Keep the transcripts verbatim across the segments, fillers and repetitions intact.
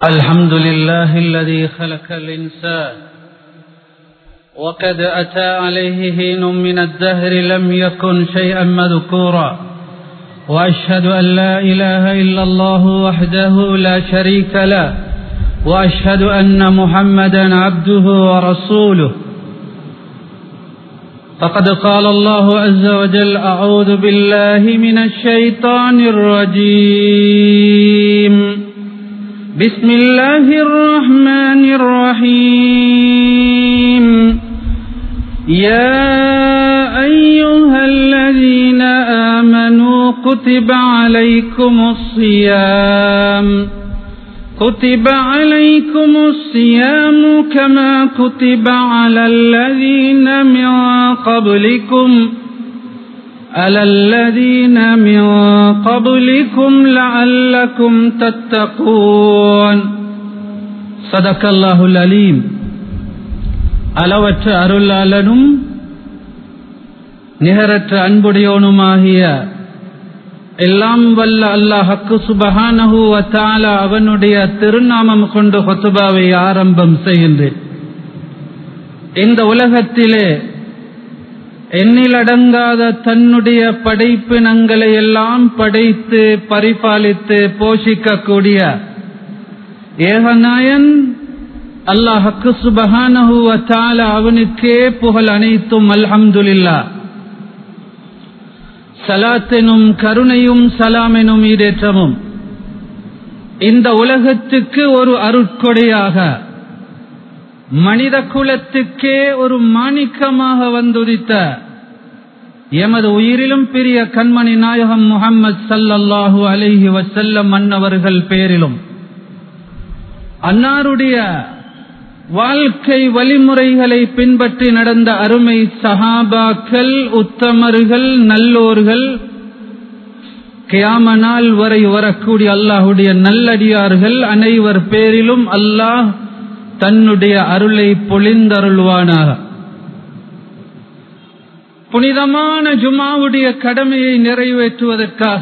الحمد لله الذي خلق الإنسان وقد أتى عليه حين من الدهر لم يكن شيئا مذكورا، وأشهد أن لا إله إلا الله وحده لا شريك له، وأشهد أن محمدا عبده ورسوله. فقد قال الله عز وجل: أعوذ بالله من الشيطان الرجيم، بسم الله الرحمن الرحيم. يا أيها الذين آمنوا كتب عليكم الصيام كتب عليكم الصيام كما كتب على الذين من قبلكم على الذين من قبلكم لعلكم تتقون. صدق الله العليم. அளவற்ற அருளாளனும் நிகரற்ற அன்புடையோனுமாகிய எல்லாம் வல்ல அல்லாஹ்வுக்கு சுப்ஹானஹு வ தஆலா அவனுடைய திருநாமம் கொண்டு குத்பாவை ஆரம்பம் செய்கின்றேன். இந்த உலகத்திலே எண்ணிலடங்காத தன்னுடைய படைப்பினங்களை எல்லாம் படைத்து பரிபாலித்து போஷிக்கக்கூடிய ஏகநாயன் அல்லாஹ்வுக்கு சுப்ஹானஹு வ தஆலா அவனுக்கே புகழ் அனைத்தும். அல்ஹம்துலில்லாஹ். சலாத்தெனும் கருணையும் சலாமெனும் ஈடேற்றமும் இந்த உலகத்துக்கு ஒரு அருட்கொடையாக, மனித குலத்துக்கே ஒரு மாணிக்கமாக வந்துதித்த எமது உயிரிலும் பெரிய கண்மணி நாயகம் முஹம்மது ஸல்லல்லாஹு அலைஹி வஸல்லம் அன்னவர்கள் பேரிலும், அன்னாருடைய வாழ்க்கை வழிமுறைகளை பின்பற்றி நடந்த அருமை சஹாபாக்கள், உத்தமர்கள், நல்லோர்கள், கியாம நாள் வரை வரக்கூடிய அல்லாஹுடைய நல்லடியார்கள் அனைவர் பேரிலும் அல்லாஹ் தன்னுடைய அருளை பொழிந்தருள்வானாக. புனிதமான ஜுமாவுடைய கடமையை நிறைவேற்றுவதற்காக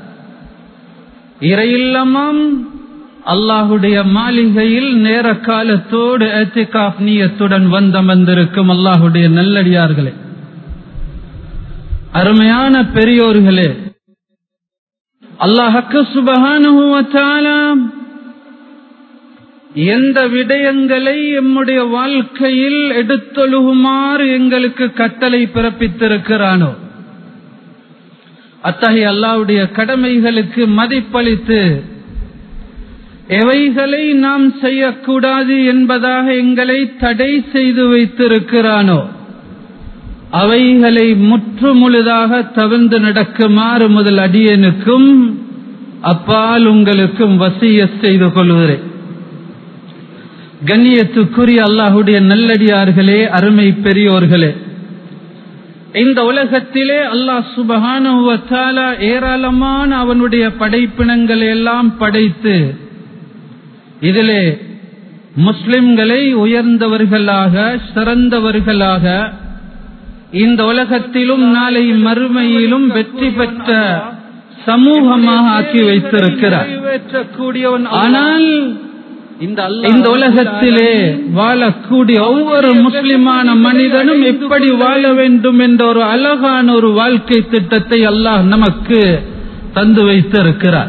இறையில்லமாம் அல்லாஹுடைய மாளிகையில் நேர காலத்தோடு இத்திகாஃப் நியத்துடன் வந்தமர்ந்திருக்கும் அல்லாஹுடைய நல்லடியார்களே, அருமையான பெரியோர்களே, அல்லாஹ்வுக்கு சுப்ஹானஹு வ தஆலா எந்த விடயங்களை எம்முடைய வாழ்க்கையில் எடுத்தொழுகுமாறு எங்களுக்கு கட்டளை பிறப்பித்திருக்கிறானோ அத்தகைய அல்லாஹ்வுடைய கடமைகளுக்கு மதிப்பளித்து எவைகளை நாம் செய்யக்கூடாது என்பதாக எங்களை தடை செய்து வைத்திருக்கிறானோ அவைகளை முற்று முழுதாக தவிர்த்து நடக்குமாறு முதல் அடியேனுக்கும் அப்பால் உங்களுக்கும் வசியத் செய்து கொள்கிறேன். கண்ணியத்துக்குரிய அல்லாஹுடைய நல்லடியார்களே, அருமை பெரியோர்களே, இந்த உலகத்திலே அல்லாஹ் சுப்ஹானஹு வ தஆலா ஏராளமான அவனுடைய படைப்பினங்களை எல்லாம் படைத்து இதிலே முஸ்லிம்களை உயர்ந்தவர்களாக, சிறந்தவர்களாக, இந்த உலகத்திலும் நாளை மறுமையிலும் வெற்றி பெற்ற சமூகமாக ஆக்கி வைத்திருக்கிறார். ஆனால் இந்த உலகத்திலே வாழக்கூடிய ஒவ்வொரு முஸ்லிமான மனிதனும் எப்படி வாழ வேண்டும் என்ற ஒரு அழகான ஒரு வாழ்க்கை திட்டத்தை அல்லாஹ் நமக்கு தந்து வைத்திருக்கிறார்.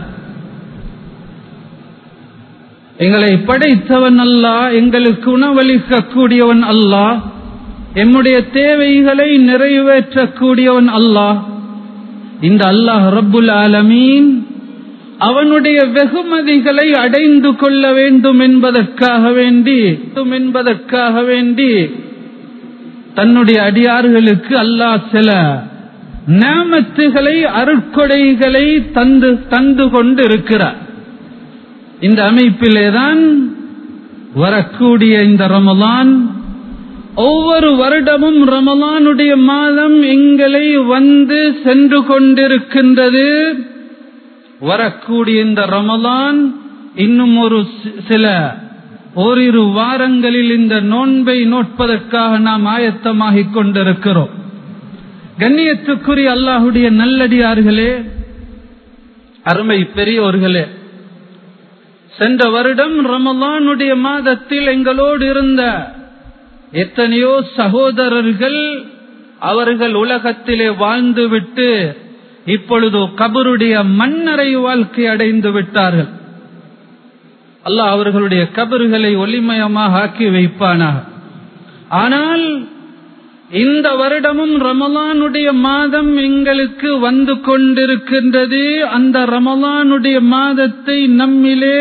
எங்களை படைத்தவன் அல்லாஹ், எங்களுக்கு உணவளிக்க கூடியவன் அல்லாஹ், எம்முடைய தேவைகளை நிறைவேற்றக்கூடியவன் அல்லாஹ். இந்த அல்லாஹ் ரப்புல் ஆலமீன் அவனுடைய வெகுமதிகளை அடைந்து கொள்ள வேண்டும் என்பதற்காக வேண்டி என்பதற்காக வேண்டி தன்னுடைய அடியார்களுக்கு அல்லாஹ் சில நிஅமத்துகளை, அருட்கொடைகளை தந்து தந்து கொண்டு இருக்கிறார். இந்த அமைப்பிலேதான் வரக்கூடிய இந்த ரமலான், ஒவ்வொரு வருடமும் ரமலானுடைய மாதம் எங்களை வந்து சென்று கொண்டிருக்கின்றது. வரக்கூடிய இந்த ரமலான் இன்னும் ஒரு சில ஓரிரு வாரங்களில் இந்த நோன்பை நோட்பதற்காக நாம் ஆயத்தமாகிக் கொண்டிருக்கிறோம். கண்ணியத்துக்குரிய அல்லாஹுடைய நல்லடியார்களே, அருமை பெரியோர்களே, சென்ற வருடம் ரமலானுடைய மாதத்தில் எங்களோடு இருந்த எத்தனையோ சகோதரர்கள் அவர்கள் உலகத்திலே வாழ்ந்துவிட்டு இப்பொழுது கபருடைய மண்ணறை வாழ்க்கை அடைந்து விட்டார்கள். அல்லாஹ் அவர்களுடைய கபறுகளை ஒளிமயமாக ஆக்கி வைப்பானாக. ஆனால் இந்த வருடமும் ரமலானுடைய மாதம் எங்களுக்கு வந்து கொண்டிருக்கின்றது. அந்த ரமலானுடைய மாதத்தை நம்மிலே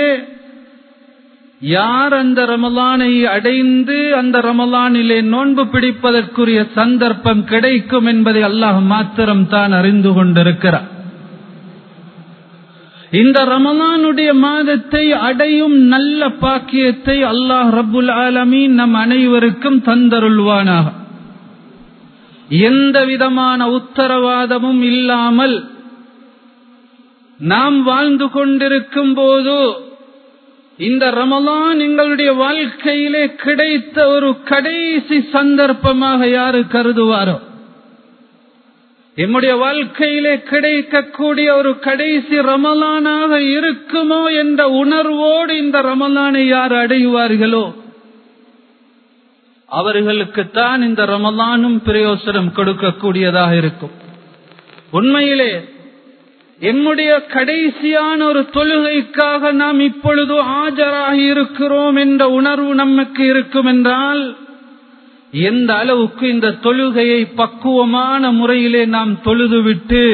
யார் அந்த ரமலானை அடைந்து அந்த ரமலானிலே நோன்பு பிடிப்பதற்குரிய சந்தர்ப்பம் கிடைக்கும் என்பதை அல்லாஹ் மாத்திரம் தான் அறிந்து கொண்டிருக்கிறார். இந்த ரமலானுடைய மாதத்தை அடையும் நல்ல பாக்கியத்தை அல்லாஹ் ரப்புல் ஆலமீன் நம் அனைவருக்கும் தந்தருள்வானாக. எந்த விதமான உத்தரவாதமும் இல்லாமல் நாம் வாழ்ந்து கொண்டிருக்கும் போது இந்த ரமலான் எங்களுடைய வாழ்க்கையிலே கிடைத்த ஒரு கடைசி சந்தர்ப்பமாக யாரு கருதுவாரோ, நம்முடைய வாழ்க்கையிலே கிடைக்கக்கூடிய ஒரு கடைசி ரமலானாக இருக்குமோ என்ற உணர்வோடு இந்த ரமலானை யார் அடைவார்களோ அவர்களுக்குத்தான் இந்த ரமலானும் பிரயோசனம் கொடுக்கக்கூடியதாக இருக்கும். உண்மையிலே எம்முடைய கடைசியான ஒரு தொழுகைக்காக நாம் இப்பொழுது ஆஜராகி இருக்கிறோம் என்ற உணர்வு நமக்கு இருக்கும் என்றால் எந்த அளவுக்கு இந்த தொழுகையை பக்குவமான முறையிலே நாம் தொழுதுவிட்டு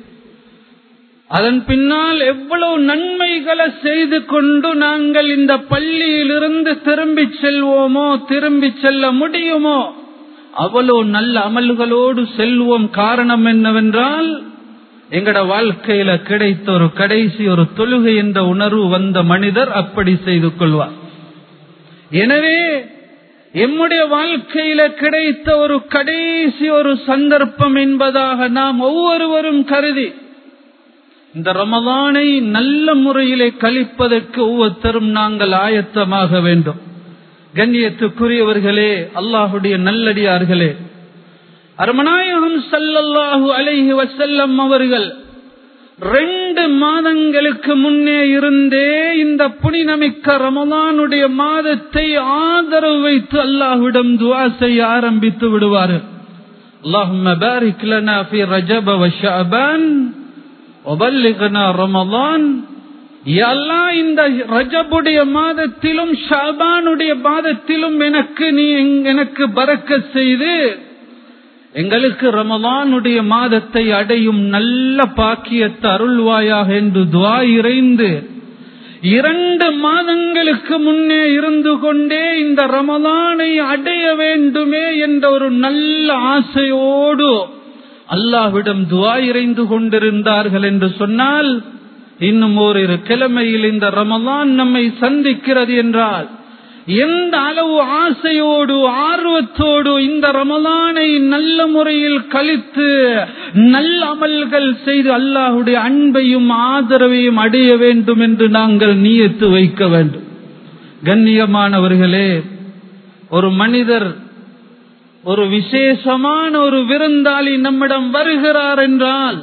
அதன் பின்னால் எவ்வளவு நன்மைகளை செய்து கொண்டு நாங்கள் இந்த பள்ளியிலிருந்து திரும்பி செல்வோமோ திரும்பி செல்ல முடியுமோ அவ்வளவு நல்ல அமல்களோடு செல்வோம். காரணம் என்னவென்றால் எங்கட வாழ்க்கையில கிடைத்த ஒரு கடைசி ஒரு தொழுகை என்ற உணர்வு வந்த மனிதர் அப்படி செய்து கொள்வார். எனவே எம்முடைய வாழ்க்கையில கிடைத்த ஒரு கடைசி ஒரு சந்தர்ப்பம் என்பதாக நாம் ஒவ்வொருவரும் கருதி இந்த ரமலானை நல்ல முறையிலே கழிப்பதற்கு ஒவ்வொருத்தரும் நாங்கள் ஆயத்தமாக வேண்டும். கண்ணியத்துக்குரியவர்களே, அல்லாஹுடைய நல்லடியார்களே, அருமநாயகம் ஸல்லல்லாஹு அலைஹி வஸல்லம் அவர்கள் ரெண்டு மாதங்களுக்கு முன்னே இருந்தே இந்த புனிதமிக்க ரமலானுடைய மாதத்தை ஆதரவு வைத்து அல்லாஹ்விடம் துஆ செய்ய ஆரம்பித்து விடுவார்கள். அல்லாஹும்ம பாரிக் லனா ஃபீ ரஜப வ ஷஅபான் வபல்லிக்னா ரமலான். யா அல்லாஹ், இந்த ரஜபுடைய மாதத்திலும் ஷஅபானுடைய மாதத்திலும் எனக்கு நீ எனக்கு பரக்கத் செய்து எங்களுக்கு ரமலானுடைய மாதத்தை அடையும் நல்ல பாக்கியத்தை அருள்வாயாக என்று துஆ இறைந்து இரண்டு மாதங்களுக்கு முன்னே இருந்து கொண்டே இந்த ரமலானை அடைய வேண்டுமே என்ற ஒரு நல்ல ஆசையோடு அல்லாஹ்விடம் துஆ இறைந்து கொண்டிருந்தார்கள் என்று சொன்னால், இன்னும் ஓரிரு கிழமையில் இந்த ரமலான் நம்மை சந்திக்கிறது என்றால் எந்த அளவு ஆசையோடு ஆர்வத்தோடு இந்த ரமலானை நல்ல முறையில் கழித்து நல்ல அமல்கள் செய்து அல்லாஹ்வுடைய அன்பையும் ஆதரவையும் அடைய வேண்டும் என்று நாங்கள் நியத்து வைக்க வேண்டும். கண்ணியமானவர்களே, ஒரு மனிதர் ஒரு விசேஷமான ஒரு விருந்தாளி நம்மிடம் வருகிறார் என்றால்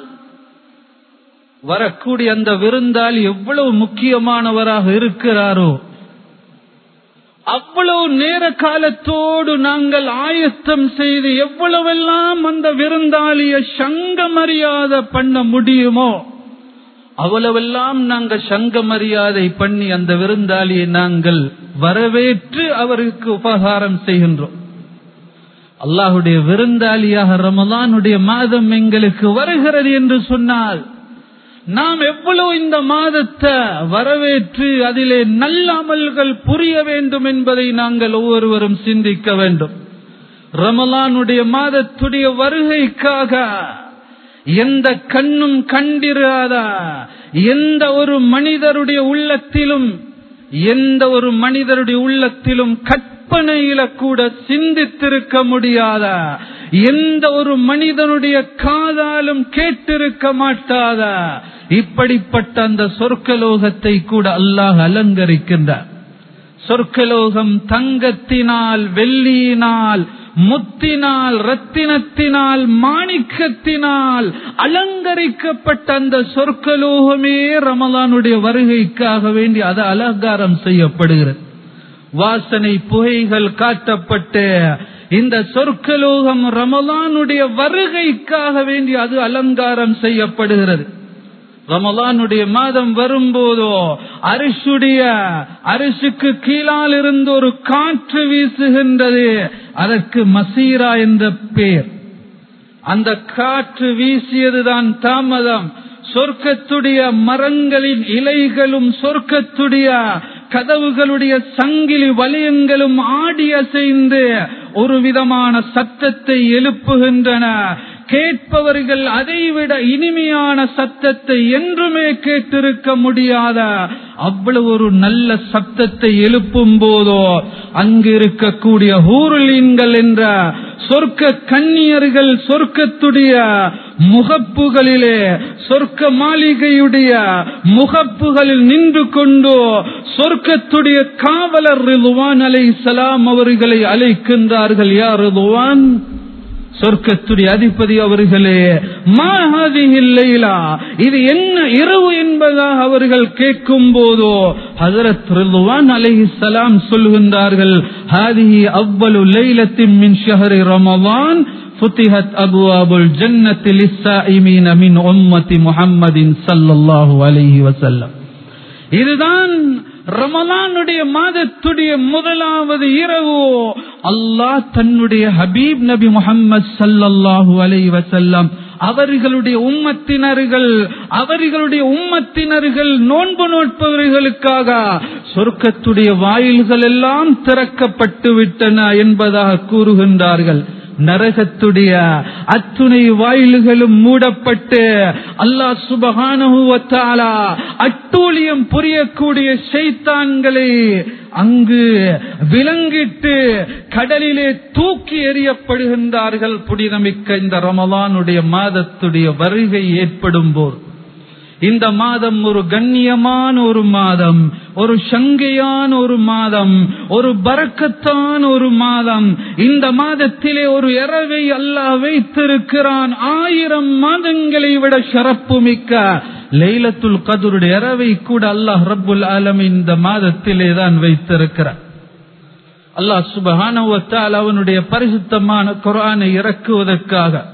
வரக்கூடிய அந்த விருந்தாளி எவ்வளவு முக்கியமானவராக இருக்கிறாரோ அவ்வளவு நேர காலத்தோடு நாங்கள் ஆயத்தம் செய்து எவ்வளவெல்லாம் அந்த விருந்தாளியை சங்க மரியாதை பண்ண முடியுமோ அவ்வளவெல்லாம் நாங்கள் சங்க மரியாதை பண்ணி அந்த விருந்தாளியை நாங்கள் வரவேற்று அவருக்கு உபகாரம் செய்கின்றோம். அல்லாஹுடைய விருந்தாளியாக ரமலானுடைய மாதம் எங்களுக்கு வருகிறது என்று சொன்னால் நாம் எவ்வளவு இந்த மாதத்தை வரவேற்று அதிலே நல்ல அமல்கள் புரிய வேண்டும் என்பதை நாங்கள் ஒவ்வொருவரும் சிந்திக்க வேண்டும். ரமலானுடைய மாதத்துடைய வருகைக்காக எந்த கண்ணும் கண்டிராத எந்த ஒரு மனிதருடைய உள்ளத்திலும் எந்த ஒரு மனிதருடைய உள்ளத்திலும் கற்பனையில கூட சிந்தித்திருக்க முடியாத எந்த ஒரு மனிதனுடைய காதாலும் கேட்டிருக்க மாட்டாத இப்படிப்பட்ட அந்த சொர்க்கலோகத்தை கூட அல்லாஹ் அலங்கரிக்கின்றார். சொர்க்கலோகம் தங்கத்தினால் வெள்ளியினால் முத்தினால், ரத்தினத்தினால், மாணிக்கத்தினால் அலங்கரிக்கப்பட்ட அந்த சொர்க்கலோகமே ரமலானுடைய வருகைக்காக வேண்டி அது அலங்காரம் செய்யப்படுகிறது. வாசனை புகைகள் காட்டப்பட்டு இந்த சொர்க்கலோகம் ரமலானுடைய வருகைக்காக வேண்டி அது அலங்காரம் செய்யப்படுகிறது. ரமலானுடைய மாதம் வரும்போதோ அரிசுடைய அரிசுக்கு கீழால் இருந்து ஒரு காற்று வீசுகின்றது. அதற்கு மசீரா என்ற பெயர். அந்த காற்று வீசியதுதான் தாமதம். சொர்க்கத்துடைய மரங்களின் இலைகளும் சொர்க்கத்துடைய கதவுகளுடைய சங்கிலி வளையங்களும் ஆடி அசைந்து ஒரு விதமான சத்தத்தை எழுப்புகின்றன. கேட்பவர்கள் அதைவிட இனிமையான சத்தத்தை என்றுமே கேட்டிருக்க முடியாத அவ்வளவு ஒரு நல்ல சத்தத்தை எழுப்பும் போதோ அங்கு இருக்கக்கூடிய ஹூருலீன்கள் என்ற சொர்க்க கன்னியர்கள் சொர்க்கத்துடைய முகப்புகளிலே, சொர்க்க மாளிகையுடைய முகப்புகளில் நின்று கொண்டு சொர்க்கத்துடைய காவலர் ரிதுவான் அலைஹிஸ்ஸலாம் அவர்களை அழைக்கின்றார்கள். யா ரிதுவான், சொர்க்கத்துடைய அதிபதி அவர்களே, மா ஹாதிஹில் லைலா, இது என்ன இரவு என்பதாக அவர்கள் கேட்கும் போதோ ஹஜ்ரத் ரிதுவான் அலைஹிஸ்ஸலாம் சொல்கின்றார்கள், ஹாதிஹி அவ்வலு லைலத்தின் மின் ஷஹரி ரமலான் ஃபுதிஹத் அப்வாபுல் ஜன்னத்தி லிஸ்ஸாயிமீன மின் உம்மத்தி முஹம்மதின் ஸல்லல்லாஹு அலைஹி வஸல்லம். இதுதான் ரமலானுடைய மாதத்துடைய முதலாவது இரவு. அல்லாஹ் தன்னுடைய ஹபீப் நபி முஹம்மது ஸல்லல்லாஹு அலைஹி வஸல்லம் அவர்களுடைய உம்மத்தினர்கள் அவர்களுடைய உம்மத்தினர்கள் நோன்பு நோட்பவர்களுக்காக சொர்க்கத்துடைய வாயில்கள் எல்லாம் திறக்கப்பட்டு விட்டன என்பதாக கூறுகின்றார்கள். நரகத்துடைய அத்துணை வாயில்களும் மூடப்பட்டு அல்லாஹ் சுப்ஹானஹு வ தஆலா அட்டூழியம் புரியக்கூடிய ஷைத்தான்களை அங்கு விலங்கிட்டு கடலிலே தூக்கி எறியப்படுகின்றார்கள். புனிதமிக்க இந்த ரமலானுடைய மாதத்துடைய வருகை ஏற்படும் போது இந்த மாதம் ஒரு கண்ணியமான ஒரு மாதம், ஒரு சங்கையான ஒரு மாதம், ஒரு பரக்கத்தான ஒரு மாதம். இந்த மாதத்திலே ஒரு இரவை அல்லாஹ் வைத்திருக்கிறான். ஆயிரம் மாதங்களை விட சிறப்பு மிக்க லைலத்துல் கத்ருடைய இரவை கூட அல்லாஹ் ரப்புல் ஆலமீன் இந்த மாதத்திலே தான் வைத்திருக்கிறார். அல்லாஹ் சுப்ஹானஹு வ தஆலா அவனுடைய பரிசுத்தமான குர்ஆனை இறக்குவதற்காக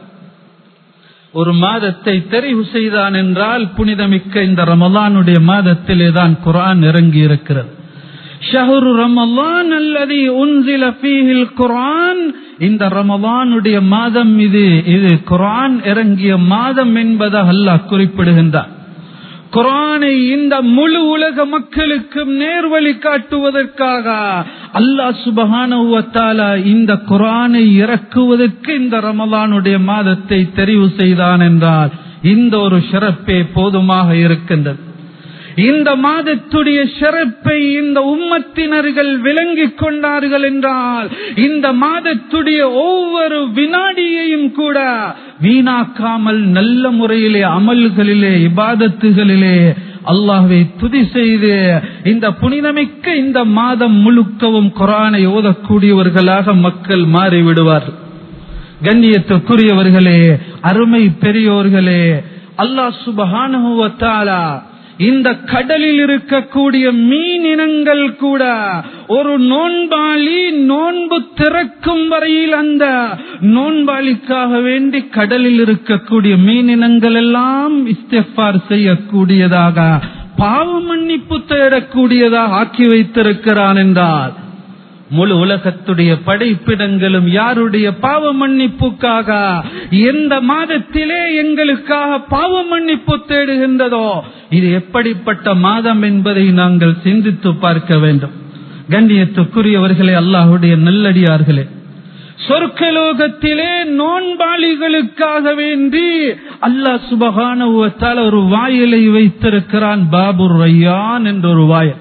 ஒரு மாதத்தை தெரிவு செய்தான் என்றால் புனிதமிக்க இந்த ரமலானுடைய மாதத்திலே தான் குர்ஆன் இறங்கி இருக்கிறது. ஷஹ்ரு ரமலான் அல்லதி உன்சில ஃபீஹில் குர்ஆன், இந்த ரமலானுடைய மாதம் இது இது குர்ஆன் இறங்கிய மாதம் என்பதாக அல்லாஹ் குறிப்பிடுகின்றார். குர்ஆனை இந்த முழு உலக மக்களுக்கும் நேர்வழி காட்டுவதற்காக அல்லாஹ் சுப்ஹானஹு வ தஆலா இந்த குர்ஆனை இறக்குவதற்கு இந்த ரமலானுடைய மாதத்தை தெரிவு செய்தான் என்றால் இந்த ஒரு சிறப்பே போதுமாக இருக்கின்றது. இந்த மாதத்துடைய சிறப்பை இந்த உம்மத்தினர்கள் விளங்கிக் கொண்டார்கள் என்றால் இந்த மாதத்துடைய ஒவ்வொரு வினாடியையும் கூட வீணாக்காமல் நல்ல முறையிலே அமல்களிலே இபாதத்துகளிலே அல்லாஹ்வை துதி செய்து இந்த புனிதமிக்க இந்த மாதம் முழுக்கவும் குர்ஆனை ஓதக்கூடியவர்களாக மக்கள் மாறிவிடுவார். கண்ணியத்துக்குரியவர்களே, அருமை பெரியோர்களே, அல்லாஹ் சுப்ஹானஹு வ தஆலா இந்த கடலில் இருக்கக்கூடிய மீன் இனங்கள் கூட ஒரு நோன்பாளி நோன்பு திறக்கும் வரையில் அந்த நோன்பாளிக்காக வேண்டி கடலில் இருக்கக்கூடிய மீன் இனங்கள் எல்லாம் இஸ்திக்ஃபார் செய்யக்கூடியதாக, பாவ மன்னிப்பு தேடக்கூடியதாக ஆக்கி வைத்திருக்கிறான் என்றால் முழு உலகத்துடைய படைப்பிடங்களும் யாருடைய பாவ மன்னிப்புக்காக எந்த மாதத்திலே எங்களுக்காக பாவ மன்னிப்பு தேடுகின்றதோ இது எப்படிப்பட்ட மாதம் என்பதை நாங்கள் சிந்தித்து பார்க்க வேண்டும். கண்ணியத்துக்குரியவர்களே, அல்லாஹ்வுடைய நல்லடியார்களே, சொர்க்கலோகத்திலே நோன்பாளிகளுக்காக வேண்டி அல்லாஹ் சுப்ஹானஹு வ தஆலா ஒரு வாயிலை வைத்திருக்கிறான். பாபுர் ரய்யான் என்ற ஒரு வாயில்.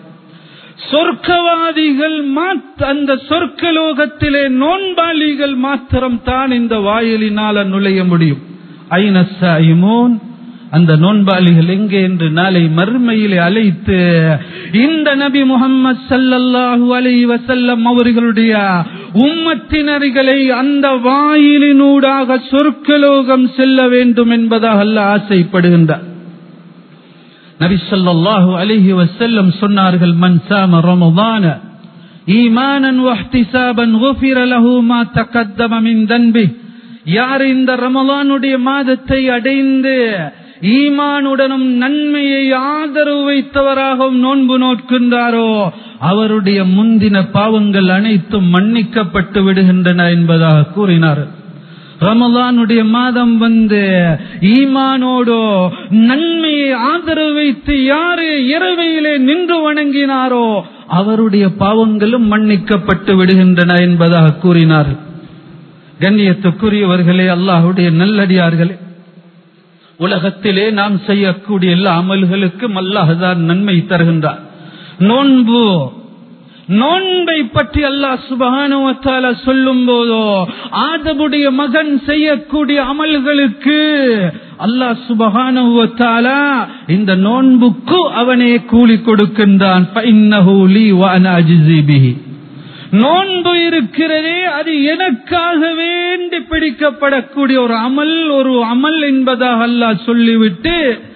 சொர்க்கவாதிகள் அந்த சொர்க்கலோகத்திலே நோன்பாளிகள் மாத்திரம் தான் இந்த வாயிலினால் நுழைய முடியும். ஐன ஸாயிமூன், அந்த நோன்பாளிகள் எங்கே என்று நாளை மறுமையிலே அழைத்து இந்த நபி முஹம்மது ஸல்லல்லாஹு அலைஹி வஸல்லம் அவர்களுடைய உம்மத்தினர்களை அந்த வாயிலினூடாக சொர்க்கலோகம் செல்ல வேண்டும் என்பதாக அல்லாஹ் ஆசைப்படுகின்றார். நபி ஸல்லல்லாஹு அலைஹி வஸல்லம் சொன்னார்கள், மன் ஸாம ரமதான ஈமானன் வஹ்திஸாபன் குஃபிர லஹு மா தகத்தம மின் தன்பி. யார் இந்த ரமலானுடைய மாதத்தை அடைந்து ஈமானுடனும் நன்மையை ஆதரவு வைத்தவராகவும் நோன்பு நோட்கின்றாரோ அவருடைய முந்தின பாவங்கள் அனைத்தும் மன்னிக்கப்பட்டு விடுகின்றன என்பதாக கூறினார். ரமலானுடைய மாதம் வந்து ஈமானோடோ நன்மையை ஆதரவு வைத்து யாரு இரவையிலே நின்று வணங்கினாரோ அவருடைய பாவங்களும் மன்னிக்கப்பட்டு விடுகின்றன என்பதாக கூறினார். கண்ணியத்துக்குரியவர்களே, அல்லாஹ்வுடைய நல்லடியார்களே, உலகத்திலே நாம் செய்யக்கூடிய எல்லா அமல்களுக்கும் அல்லாஹ் தான் நன்மை தருகின்றார். நோன்பு நோன்பை பற்றி அல்லாஹ் சுப்ஹானஹு வ தஆலா சொல்லும் போதோ ஆதமுடைய மகன் செய்யக்கூடிய அமல்களுக்கு அல்லாஹ் சுப்ஹானஹு வ தஆலா இந்த நோன்புக்கு அவனே கூலி கொடுக்கின்றான். ஃபஇன்னஹு லீ வ அனா அஜ்ஸி பிஹி. நோன்பு இருக்கிறதே அது எனக்காக வேண்டி பிடிக்கப்படக்கூடிய ஒரு அமல், ஒரு அமல் என்பதாக அல்லாஹ் சொல்லிவிட்டு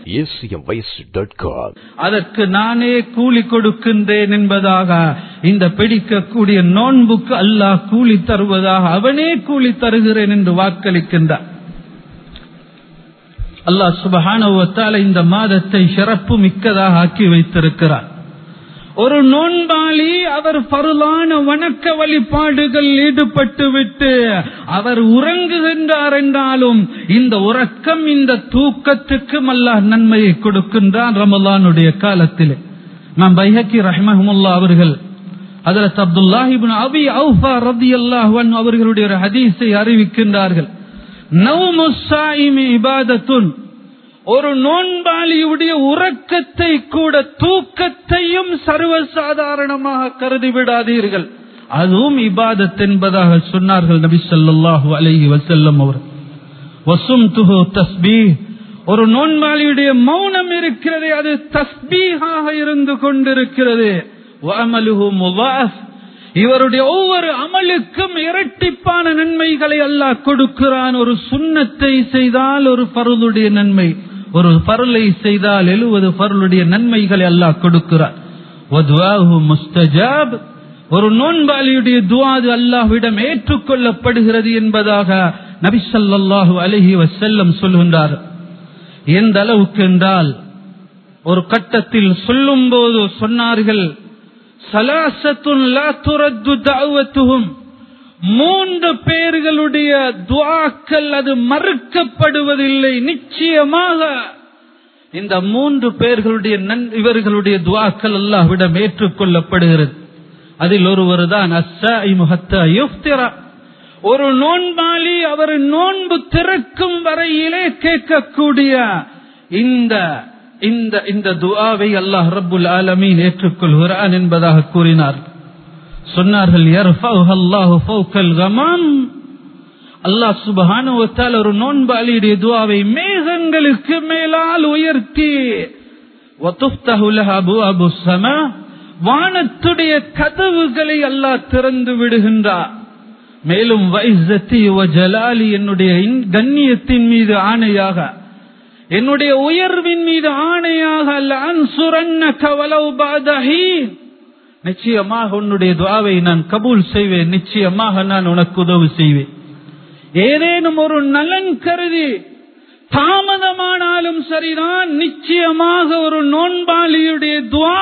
அதற்கு நானே கூலி கொடுக்கின்றேன் என்பதாக இந்த பிடிக்கக்கூடிய நோன்புக்கு அல்லாஹ் கூலி தருவதாக அவனே கூலி தருகிறேன் என்று வாக்களிக்கின்றார். அல்லாஹ் சுப்ஹானஹு வ தஆலா இந்த மாதத்தை சிறப்பு மிக்கதாக ஆக்கி வைத்திருக்கிறார். ஒரு நோன்பாளி அவர் ஃபர்லான வணக்க வழிபாடுகள் ஈடுபட்டு விட்டு அவர் உறங்குகின்றார் என்றாலும் இந்த உறக்கம், இந்த தூக்கத்துக்கு அல்லாஹ் நன்மையை கொடுக்கின்றான் ரமலானுடைய காலத்திலே. இமாம் பைஹக்கி ரஹ்மஹுல்லாஹ் அவர்கள் ஹஜ்ரத் அப்துல்லாஹ் இப்னு அபி அவ்ஃபா ரலியல்லாஹு அன்ஹு அவர்களுடைய ஒரு ஹதீஸை அறிவிக்கின்றார்கள். நௌமுஸ் ஸாயிமி இபாதத்துன். ஒரு நோன்பாளியுடைய உறக்கத்தை கூட தூக்கத்தையும் சர்வசாதாரணமாக கருதிவிடாதீர்கள், அதுவும் இபாதத் என்பதாக சொன்னார்கள் நபி ஸல்லல்லாஹு அலைஹி வஸல்லம் அவர்கள். வஸும்துஹு தஸ்பீஹ். ஒரு நோன்பாளியுடைய மௌனம் இருக்கிறது, அது தஸ்பீஹாக இருந்து கொண்டிருக்கிறது. வஅமலுஹு முதாஃப். இவருடைய ஒவ்வொரு அமலுக்கும் இரட்டிப்பான நன்மைகளை அல்லாஹ் கொடுக்கிறான். ஒரு சுன்னத்தை செய்தால் ஒரு ஃபர்லுடைய நன்மை, ஒரு ஃபர்லை செய்தால் எழுபது ஃபர்லுடைய நன்மைகளை அல்லாஹ் கொடுக்கிறார். வதுஆஹு முஸ்தஜாப். ஒரு நோன்பாளியுடைய துஆ அல்லாஹ்விடம் ஏற்றுக்கொள்ளப்படுகிறது என்பதாக நபி ஸல்லல்லாஹு அலைஹி வஸல்லம் சொல்கின்றார். எந்த அளவுக்கு என்றால் ஒரு கட்டத்தில் சொல்லும் போது சொன்னார்கள், சலாசத்துன் லா துரத்து தஅவத்துஹும். மூன்று பேர்களுடைய துஆக்கள் அது மறுக்கப்படுவதில்லை. நிச்சயமாக இந்த மூன்று பேர்களுடைய இவர்களுடைய துஆக்கள் அல்லாஹ்விடம் ஏற்றுக்கொள்ளப்படுகிறது. அதில் ஒருவர் தான் அஸ்ஸாயிமு ஹத்தா யுஃப்திர. ஒரு நோன்பாளி அவர் நோன்பு திறக்கும் வரையிலே கேட்கக்கூடிய இந்த இந்த இந்த துஆவை அல்லாஹ் ரப்புல் ஆலமீன் ஏற்றுக்கொள்கிறான் என்பதாக கூறினார். சொன்னார்கள், யர்ஃபஉஹு அல்லாஹு ஃபௌகல் கமாம். அல்லாஹ் சுப்ஹானஹு வ தஆலா ஒரு நோன்பாளியுடைய துஆவை மேகங்களுக்கு மேலால் உயர்த்தி வதுஃப்தஹு லஹு அபுவாபுஸ் ஸமா. வானத்துடைய கதவுகளை அல்லாஹ் திறந்து விடுகின்றார். மேலும் வஇஸ்ஸதி வ ஜலாலி, என்னுடைய கண்ணியத்தின் மீது ஆணையாக, என்னுடைய உயர்வின் மீது ஆணையாக, லஅன்சுரன்னக வலவ் பஅத ஹீன். நிச்சயமாக உன்னுடைய துஆவை நான் கபூல் செய்வேன், நிச்சயமாக நான் உனக்கு உதவி செய்வேன். ஏதேனும் ஒரு நலன் கருதி தாமதமானாலும் சரிதான், நிச்சயமாக ஒரு நோன்பாளியுடைய துஆ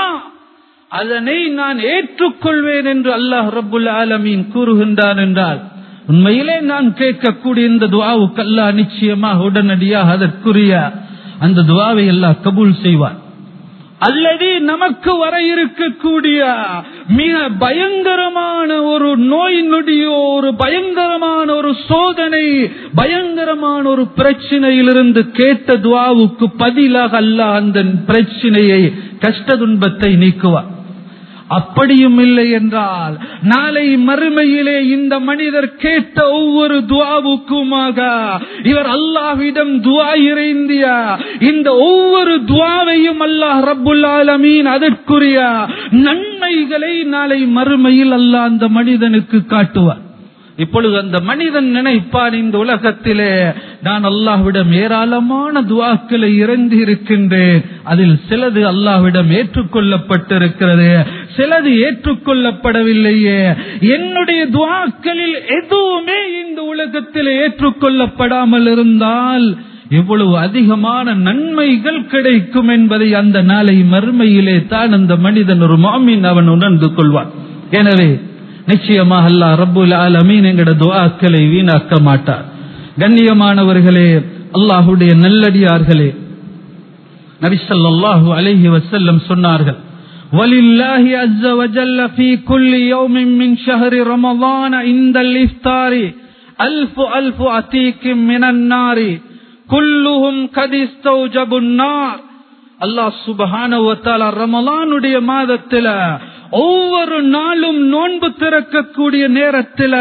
அதனை நான் ஏற்றுக்கொள்வேன் என்று அல்லாஹ் ரப்புல் ஆலமீன் கூறுகின்றான் என்றால், உண்மையிலே நான் கேட்கக்கூடிய இந்த துஆவுக்கு அல்லாஹ் நிச்சயமாக உடனடியாக அதற்குரிய அந்த துஆவை அல்லாஹ் கபூல் செய்வார். அல்லது நமக்கு வர இருக்கக்கூடிய மிக பயங்கரமான ஒரு நோய் நொடியோ, ஒரு பயங்கரமான ஒரு சோதனை, பயங்கரமான ஒரு பிரச்சனையிலிருந்து கேட்ட துஆவுக்கு பதிலாக அல்லாஹ் அந்த பிரச்சனையை, கஷ்ட துன்பத்தை நீக்குவார். அப்படியும் இல்லை என்றால் நாளை மறுமையிலே இந்த மனிதர் கேட்ட ஒவ்வொரு துஆவுக்குமாக இவர் அல்லாஹ்விடம் துஆ இறைந்திய இந்த ஒவ்வொரு துஆவையும் அல்லாஹ் ரப்புல் ஆலமீன் அதற்குரிய நன்மைகளை நாளை மறுமையில் அல்லாஹ் அந்த மனிதனுக்கு காட்டுவார். இப்பொழுது அந்த மனிதன் நினைப்பான், இந்த உலகத்திலே நான் அல்லாஹ்விடம் ஏராளமான துஆக்களை இறந்து இருக்கின்றேன், அதில் சிலது அல்லாஹ்விடம் ஏற்றுக்கொள்ளப்பட்டிருக்கிறது, சிலது ஏற்றுக்கொள்ளப்படவில்லையே, என்னுடைய துஆக்களில் எதுவுமே இந்த உலகத்தில் ஏற்றுக்கொள்ளப்படாமல் இருந்தால் எவ்வளவு அதிகமான நன்மைகள் கிடைக்கும் என்பதை அந்த நாளை மறுமையிலே தான் அந்த மனிதன் ஒரு முஃமின் அவன் உணர்ந்து கொள்வான். எனவே நிச்சயமாக அல்லாஹ் ரப்புல் ஆலமீன் எங்கட துஆக்களை வீணாக்க மாட்டார். கண்ணியமானவர்களே, அல்லாஹ்வுடைய நல்லடியார்களே, நபி ஸல்லல்லாஹு அலைஹி வஸல்லம் சொன்னார்கள், வலில்லாஹி அஸ்ஸ வஜல்ல ஃபீ குல்லி யௌமின் மின் ஷஹரி ரமலான் இன்தல் இஃப்தாரி அல்ஃபு அல்ஃபு அதீகிம் மினன் நாரி குல்லுஹும் கதிஸ்தௌஜபுன் நார். அல்லாஹ் சுப்ஹானஹு வ தஆலா ரமலானுடைய மாதத்தில ஒவ்வொரு நாளும் நோன்பு திறக்கக்கூடிய நேரத்தில்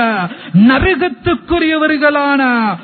நரகத்துக்குரியவர்களான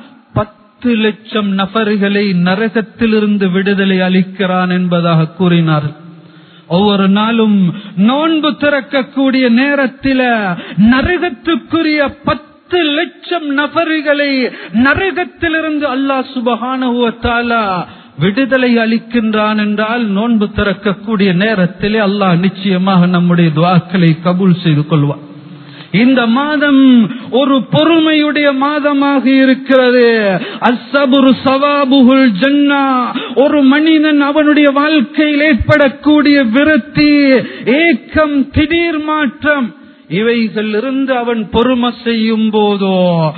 பத்து லட்சம் நபர்களை நரகத்திலிருந்து விடுதலை அளிக்கிறான் என்பதாக கூறினார். ஒவ்வொரு நாளும் நோன்பு திறக்கக்கூடிய நேரத்தில் நரகத்துக்குரிய பத்து லட்சம் நபர்களை நரகத்திலிருந்து அல்லாஹ் சுப்ஹானஹு வ தஆலா விடுதலை அளிக்கின்றான் என்றால் நோன்பு திறக்கக்கூடிய நேரத்திலே அல்லாஹ் நிச்சயமாக நம்முடைய துஆக்களை கபூல் செய்து கொள்வார். இந்த மாதம் ஒரு பொறுமையுடைய மாதமாக இருக்கிறது. அஸ்ஸப்ரு ஸவாபுல் ஜன்னா. ஒரு மனிதன் அவனுடைய வாழ்க்கையில் ஏற்படக்கூடிய விரக்தி, ஏக்கம், திடீர் மாற்றம், இவைகள் இருந்து அவன் பொறுமை செய்யும் போதோ,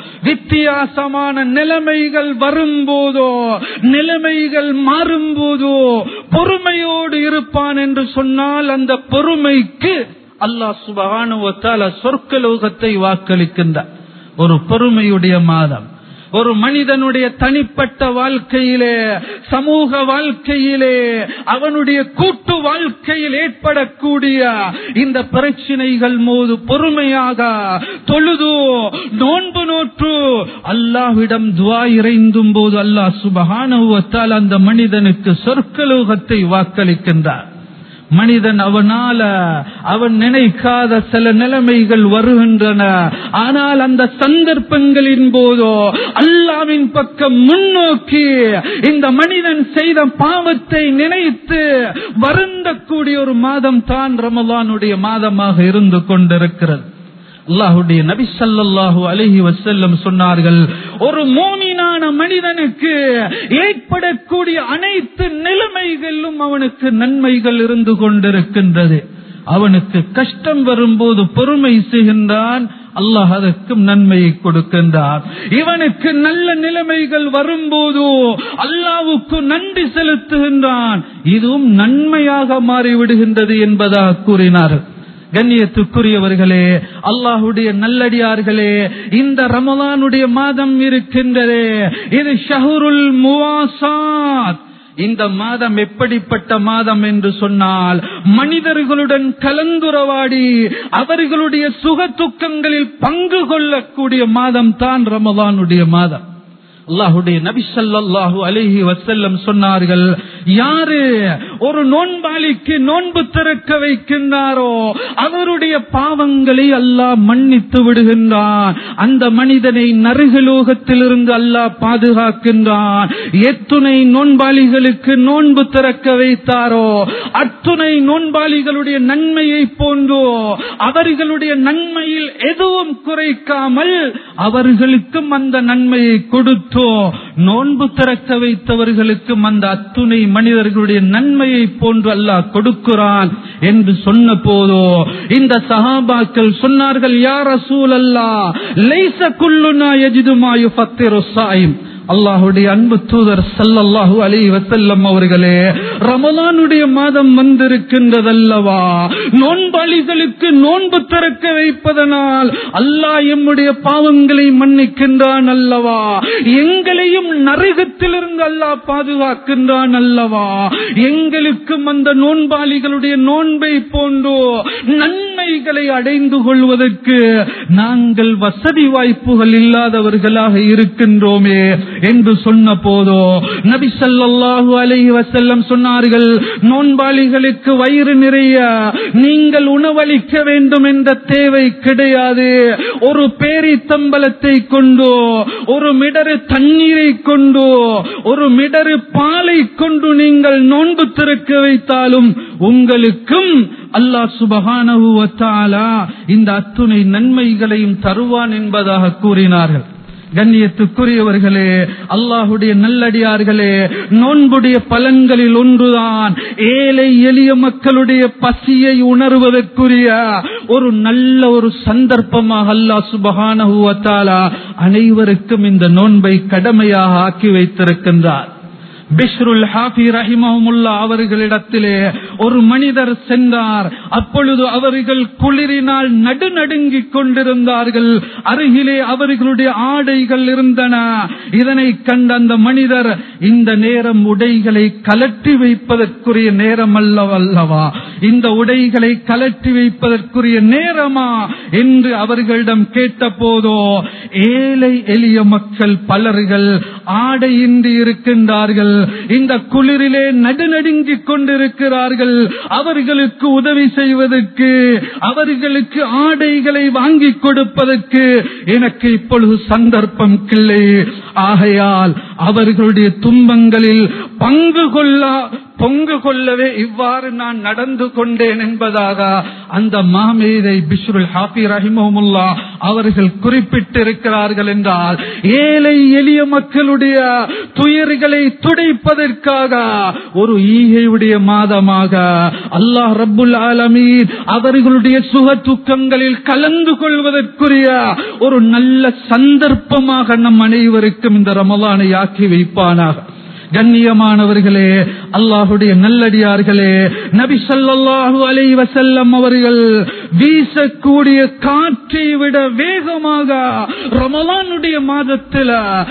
வித்தியாசமான நிலைமைகள் வரும்போதோ, நிலைமைகள் மாறும் போதோ பொறுமையோடு இருப்பான் என்று சொன்னால் அந்த பொறுமைக்கு அல்லாஹ் சுப்ஹானஹு வ தஆலா சொர்க்கலோகத்தை வாக்களிக்கின்றார். ஒரு பொறுமையுடைய மாதம். ஒரு மனிதனுடைய தனிப்பட்ட வாழ்க்கையிலே, சமூக வாழ்க்கையிலே, அவனுடைய கூட்டு வாழ்க்கையில் ஏற்படக்கூடிய இந்த பிரச்சனைகள் போது பொறுமையாக தொழுது நோன்பு நோற்று அல்லாஹ்விடம் துஆ இறைந்தும் போது அல்லாஹ் சுப்ஹானஹு வ தஆலா அந்த மனிதனுக்கு சொர்க்கலோகத்தை வாக்களிக்கின்றார். மனிதன் அவனால அவன் நினைக்காத சில நிலைமைகள் வருகின்றன. ஆனால் அந்த சந்தர்ப்பங்களின் போதோ அல்லாஹ்வின் பக்கம் முன்னோக்கி இந்த மனிதன் செய்த பாவத்தை நினைத்து வருந்தக்கூடிய ஒரு மாதம் தான் ரமலானுடைய மாதமாக இருந்து கொண்டிருக்கிறது. அல்லாஹ்வுடைய நபி ஸல்லல்லாஹு அலைஹி வஸல்லம் சொன்னார்கள், ஒரு மூமினான மனிதனுக்கு ஏற்படக்கூடிய அனைத்து நிலைமைகளிலும் அவனுக்கு நன்மைகள் இருந்து கொண்டிருக்கின்றது. அவனுக்கு கஷ்டம் வரும்போது பொறுமை செய்கின்றான், அல்லாஹ் அதற்கும் நன்மையை கொடுக்கின்றார். இவனுக்கு நல்ல நிலைமைகள் வரும்போது அல்லாஹ்வுக்கு நன்றி செலுத்துகின்றான், இதுவும் நன்மையாக மாறிவிடுகின்றது என்பதாக கூறினார். கண்ணியத்துக்குரியவர்களே, அல்லாஹ்வுடைய நல்லடியார்களே, இந்த ரமலானுடைய மாதம் இருக்கின்றதே, இது ஷஹ்ருல் முவாசாத். இந்த மாதம் எப்படிப்பட்ட மாதம் என்று சொன்னால், மனிதர்களுடன் கலந்துரவாடி அவர்களுடைய சுக துக்கங்களில் பங்கு கொள்ளக்கூடிய மாதம் தான் ரமலானுடைய மாதம். அல்லாஹ்வுடைய நபி ஸல்லல்லாஹு அலைஹி வஸல்லம் சொன்னார்கள், யாரு ஒரு நோன்பாளிக்கு நோன்பு திறக்க வைக்கின்றாரோ அவருடைய பாவங்களை அல்லாஹ் மன்னித்து விடுகின்றான். அந்த மனிதனை நரகலோகத்திலிருந்து அல்லாஹ் பாதுகாக்கின்றான். எத்துணை நோன்பாளிகளுக்கு நோன்பு திறக்க வைத்தாரோ அத்துணை நோன்பாளிகளுடைய நன்மையை போன்றோ அவர்களுடைய நன்மையில் எதுவும் குறைக்காமல் அவர்களுக்கும் அந்த நன்மையை கொடுத்து நோன்பு திறக்க வைத்தவர்களுக்கும் அந்த அத்துணை மனிதர்களுடைய நன்மையை போன்று அல்லாஹ் கொடுக்கிறான் என்று சொன்ன போதோ இந்த சஹாபாக்கள் சொன்னார்கள், யா ரசூலல்லாஹ் லைஸ குல்லுனா யஜிது மா யுஃபத்திரு ஸாயிம். அல்லாஹ்வுடைய அன்பு தூதர் ஸல்லல்லாஹு அலைஹி வஸல்லம் அவர்களே, ரமலானுடைய மாதம் வந்திருக்கின்றதல்லவா, நோன்பாளிகளுக்கு நோன்பு திறக்க வைப்பதனால் அல்லாஹ் எம்முடைய பாவங்களை மன்னிக்கின்றான் அல்லவா, எங்களையும் நரகத்திலிருந்து அல்லாஹ் பாதுகாக்கின்றான் அல்லவா, எங்களுக்கும் அந்த நோன்பாளிகளுடைய நோன்பை போன்றோ நன்மைகளை அடைந்து கொள்வதற்கு நாங்கள் வசதி வாய்ப்புகள் இல்லாதவர்களாக இருக்கின்றோமே என்று சொன்ன போதோ நபி ஸல்லல்லாஹு அலைஹி வஸல்லம் சொன்னார்கள், நோன்பாளிகளுக்கு வயிறு நிறைய நீங்கள் உணவளிக்க வேண்டும் என்ற தேவை கிடையாது. ஒரு பேரித்தம்பலத்தை கொண்டோ, ஒரு மிடறு தண்ணீரை கொண்டோ, ஒரு மிடறு பாலை கொண்டு நீங்கள் நோன்பு திறக்க வைத்தாலும் உங்களுக்கும் அல்லாஹ் சுப்ஹானஹு வ தஆலா இந்த அத்துணை நன்மைகளையும் தருவான் என்பதாக கூறினார்கள். கண்ணியத்துக்குரியவர்களே, அல்லாஹுடைய நல்லடியார்களே, நோன்புடைய பலன்களில் ஒன்றுதான் ஏழை எளிய மக்களுடைய பசியை உணர்வதற்குரிய ஒரு நல்ல ஒரு சந்தர்ப்பமாக அல்லாஹ் சுப்ஹானஹு வ தஆலா அனைவருக்கும் இந்த நோன்பை கடமையாக ஆக்கி வைத்திருக்கின்றார். பிஷ்ருல் ஹாஃபி ரஹிமஹுமுல்லா அவர்களிடத்திலே ஒரு மனிதர் சென்றார். அப்பொழுது அவர்கள் குளிரினால் நடுநடுங்கிக் கொண்டிருந்தார்கள். அருகிலே அவர்களுடைய ஆடைகள் இருந்தன. இதனை கண்ட அந்த மனிதர், இந்த நேரம் உடைகளை கலட்டி வைப்பதற்குரிய நேரம் அல்லவல்லவா, இந்த உடைகளை கலட்டி வைப்பதற்குரிய நேரமா என்று அவர்களிடம் கேட்ட போதோ, ஏழை எளிய மக்கள் பலர்கள் ஆடையின்றி இருக்கின்றார்கள், இந்த குளிரிலே நடுநடுங்கிக் கொண்டிருக்கிறார்கள். அவர்களுக்கு உதவி செய்வதற்கு, அவர்களுக்கு ஆடைகளை வாங்கி கொடுப்பதற்கு எனக்கு இப்பொழுது சந்தர்ப்பம் இல்லை. ஆகையால் அவர்களுடைய துன்பங்களில் பங்கு கொள்ள பொங்கு கொள்ளவே இவ்வாறு நான் நடந்து கொண்டேன் என்பதாக அந்த மாமேதை பிஷ்ருல் ஹாஃபி ரஹிமஹுமுல்லா அவர்கள் குறிப்பிட்டிருக்கிறார்கள் என்றால், ஏழை எளிய மக்களுடைய துயர்களை துடைப்பதற்காக ஒரு ஈகையுடைய மாதமாக அல்லாஹ் ரப்புல் ஆலமீன் அவர்களுடைய சுக துக்கங்களில் கலந்து கொள்வதற்குரிய ஒரு நல்ல சந்தர்ப்பமாக நம் அனைவருக்கும் இந்த ரமலானை ஆக்கி வைப்பானாக. கண்ணியமானவர்களே, அல்லாஹுடைய நல்லடியார்களே, நபி ஸல்லல்லாஹு அலைஹி வஸல்லம் அவர்கள் வீசக்கூடிய காற்றை விட வேகமாக ரமலானுடைய மாதத்தில்